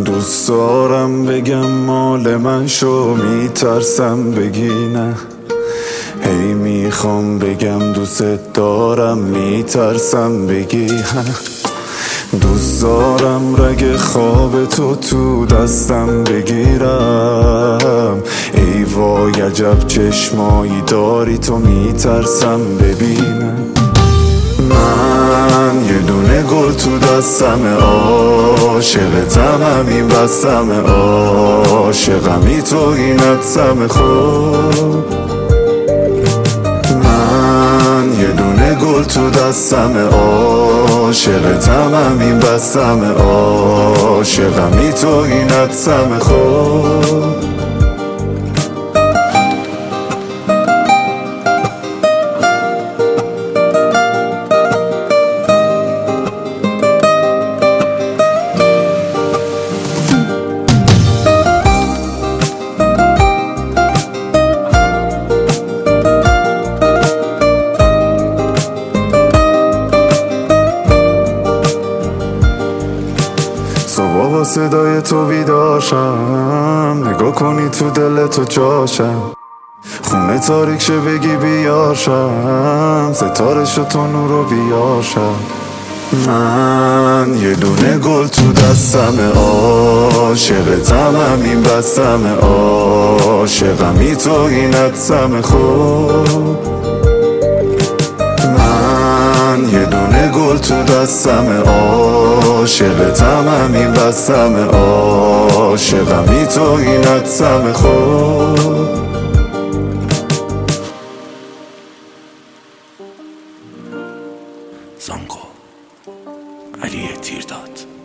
دوست دارم بگم مال من شو، میترسم بگی نه. هی میخوام بگم دوست دارم، میترسم بگی نه. دوست دارم رگ خواب تو دستم بگیرم. ای وای عجب چشمایی داری تو، میترسم ببینم. من یه دونه گل تو دستم، عاشقتم همین بستم، عاشقمی تو اینت سم خود. من یه دونه گل تو دستم، عاشقتم همین بستم، عاشقمی تو اینت سم خود. صبح با صدای تو بیداشم، نگاه کنی تو دل تو جاشم. خونه تاریک شه بگی بیاشم، ستاره شو تو نورو بیاشم. من یه دونه گل تو دستم، عاشقتم همین بستم، عاشقمی تو اینت سم خود. من یه دونه گل تو دستم، عاشقتم همین بستم، عاشقمی تو اینت سم خود. زانگو علی تیرداد.